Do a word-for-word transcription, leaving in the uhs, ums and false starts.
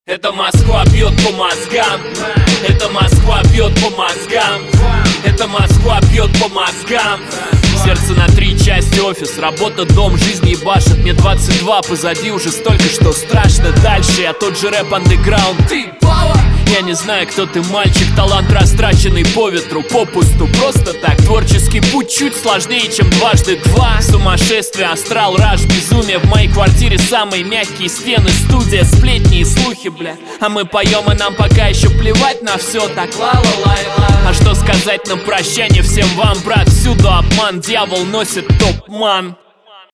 Это Москва бьет по мозгам. Это Москва бьет по мозгам. Это Москва бьет по мозгам. Сердце на три части, офис, работа, дом, жизнь ебашит. Мне двадцать два, позади уже столько, что страшно. Дальше я тот же рэп андеграунд. Ты пауэр. Я не знаю, кто ты, мальчик, талант растраченный по ветру, попусту, просто так. Творческий путь чуть сложнее, чем дважды два. Сумасшествие, астрал, раж, безумие. В моей квартире самые мягкие стены, студия, сплетни и слухи, бля. А мы поем, и нам пока еще плевать на все так. Ла-ла-лай-ла. А что сказать на прощание всем вам, брат? Всюду обман, дьявол носит топ-ман.